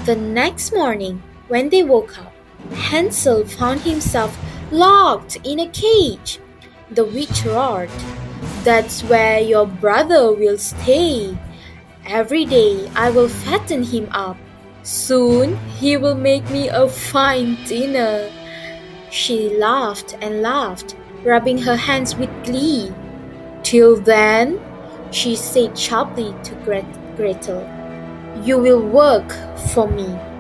The next morning, when they woke up, Hansel found himself locked in a cage. The witch roared, "That's where your brother will stay. Every day I will fatten him up. Soon he will make me a fine dinner." She laughed and laughed, rubbing her hands with glee. "Till then," she said sharply to Gretel, "you will work for me."